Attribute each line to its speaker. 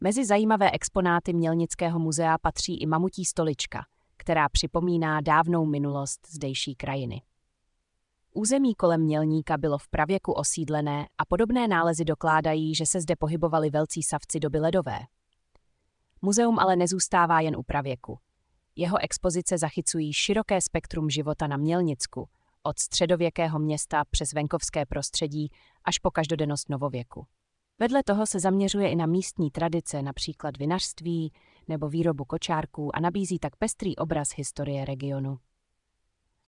Speaker 1: Mezi zajímavé exponáty Mělnického muzea patří i mamutí stolička, která připomíná dávnou minulost zdejší krajiny. Území kolem Mělníka bylo v pravěku osídlené a podobné nálezy dokládají, že se zde pohybovali velcí savci doby ledové. Muzeum ale nezůstává jen u pravěku. Jeho expozice zachycují široké spektrum života na Mělnicku, od středověkého města přes venkovské prostředí až po každodennost novověku. Vedle toho se zaměřuje i na místní tradice, například vinařství nebo výrobu kočárků, a nabízí tak pestrý obraz historie regionu.